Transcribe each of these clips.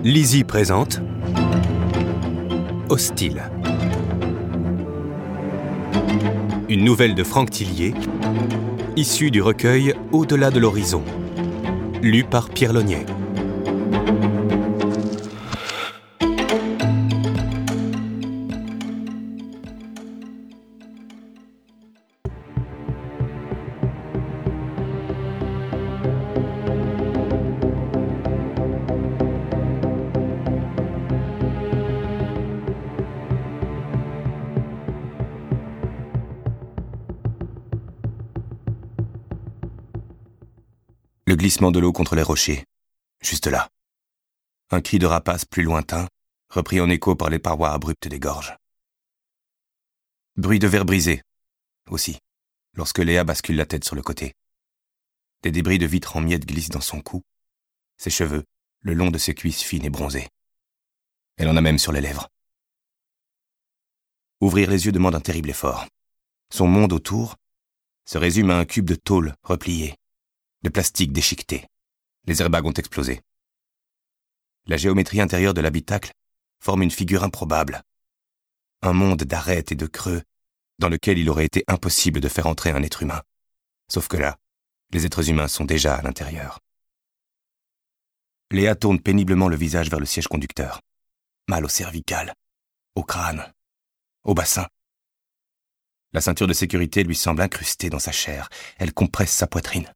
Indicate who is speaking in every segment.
Speaker 1: Lizzie présente Hostile. Une nouvelle de Franck Tillier, issue du recueil Au-delà de l'horizon, lu par Pierre Launier.
Speaker 2: Le glissement de l'eau contre les rochers, juste là. Un cri de rapace plus lointain, repris en écho par les parois abruptes des gorges. Bruit de verre brisé, aussi, lorsque Léa bascule la tête sur le côté. Des débris de vitre en miettes glissent dans son cou, ses cheveux, le long de ses cuisses fines et bronzées. Elle en a même sur les lèvres. Ouvrir les yeux demande un terrible effort. Son monde autour se résume à un cube de tôle replié, de plastique déchiqueté. Les airbags ont explosé. La géométrie intérieure de l'habitacle forme une figure improbable. Un monde d'arêtes et de creux dans lequel il aurait été impossible de faire entrer un être humain. Sauf que là, les êtres humains sont déjà à l'intérieur. Léa tourne péniblement le visage vers le siège conducteur. Mal au cervical, au crâne, au bassin. La ceinture de sécurité lui semble incrustée dans sa chair. Elle compresse sa poitrine.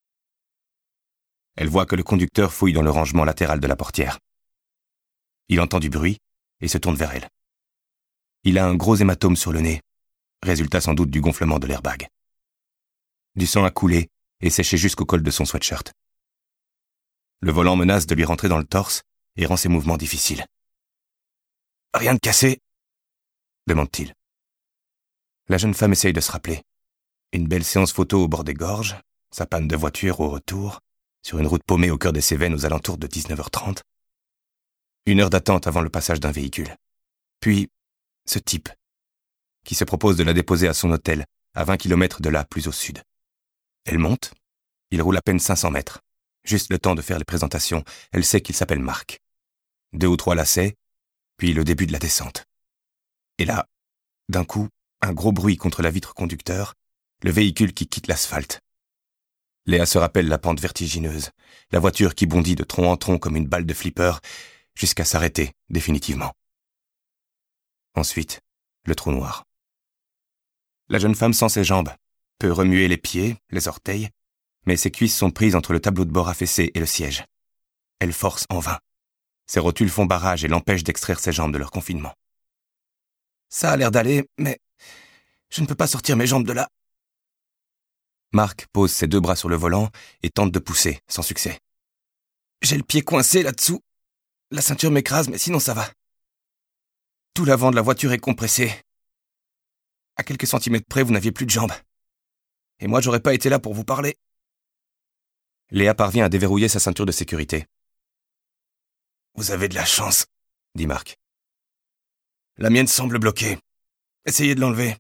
Speaker 2: Elle voit que le conducteur fouille dans le rangement latéral de la portière. Il entend du bruit et se tourne vers elle. Il a un gros hématome sur le nez, résultat sans doute du gonflement de l'airbag. Du sang a coulé et séché jusqu'au col de son sweatshirt. Le volant menace de lui rentrer dans le torse et rend ses mouvements difficiles. « Rien de cassé ?» demande-t-il. La jeune femme essaye de se rappeler. Une belle séance photo au bord des gorges, sa panne de voiture au retour, sur une route paumée au cœur des Cévennes aux alentours de 19h30. 1 heure d'attente avant le passage d'un véhicule. Puis, ce type, qui se propose de la déposer à son hôtel, à 20 km de là, plus au sud. Elle monte, il roule à peine 500 mètres. Juste le temps de faire les présentations, elle sait qu'il s'appelle Marc. 2 ou 3 lacets, puis le début de la descente. Et là, d'un coup, un gros bruit contre la vitre conducteur, le véhicule qui quitte l'asphalte. Léa se rappelle la pente vertigineuse, la voiture qui bondit de tronc en tronc comme une balle de flipper, jusqu'à s'arrêter définitivement. Ensuite, le trou noir. La jeune femme sent ses jambes, peut remuer les pieds, les orteils, mais ses cuisses sont prises entre le tableau de bord affaissé et le siège. Elle force en vain. Ses rotules font barrage et l'empêchent d'extraire ses jambes de leur confinement. Ça a l'air d'aller, mais je ne peux pas sortir mes jambes de là. Marc pose ses 2 bras sur le volant et tente de pousser, sans succès. J'ai le pied coincé là-dessous. La ceinture m'écrase, mais sinon ça va. Tout l'avant de la voiture est compressé. À quelques centimètres près, vous n'aviez plus de jambes. Et moi, j'aurais pas été là pour vous parler. Léa parvient à déverrouiller sa ceinture de sécurité. Vous avez de la chance, dit Marc. La mienne semble bloquée. Essayez de l'enlever.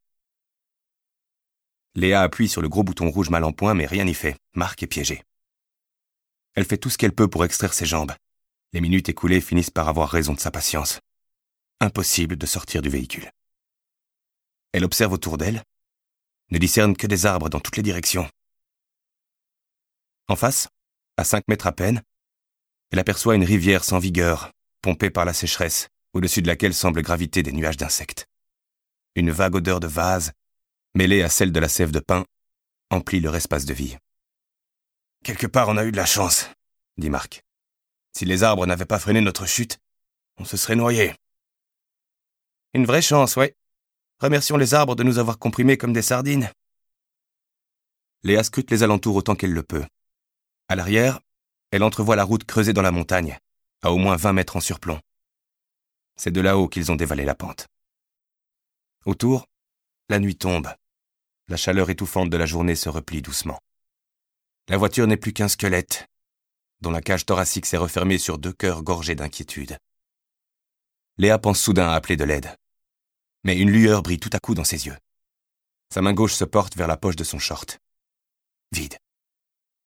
Speaker 2: Léa appuie sur le gros bouton rouge mal en point, mais rien n'y fait. Marc est piégé. Elle fait tout ce qu'elle peut pour extraire ses jambes. Les minutes écoulées finissent par avoir raison de sa patience. Impossible de sortir du véhicule. Elle observe autour d'elle, ne discerne que des arbres dans toutes les directions. En face, à 5 mètres à peine, elle aperçoit une rivière sans vigueur, pompée par la sécheresse, au-dessus de laquelle semblent graviter des nuages d'insectes. Une vague odeur de vase, mêlée à celle de la sève de pin, emplit leur espace de vie. « Quelque part, on a eu de la chance, » dit Marc. « Si les arbres n'avaient pas freiné notre chute, on se serait noyé. » Une vraie chance, ouais. Remercions les arbres de nous avoir comprimés comme des sardines. Léa scrute les alentours autant qu'elle le peut. À l'arrière, elle entrevoit la route creusée dans la montagne, à au moins 20 mètres en surplomb. C'est de là-haut qu'ils ont dévalé la pente. Autour, la nuit tombe. La chaleur étouffante de la journée se replie doucement. La voiture n'est plus qu'un squelette, dont la cage thoracique s'est refermée sur 2 cœurs gorgés d'inquiétude. Léa pense soudain à appeler de l'aide. Mais une lueur brille tout à coup dans ses yeux. Sa main gauche se porte vers la poche de son short. Vide.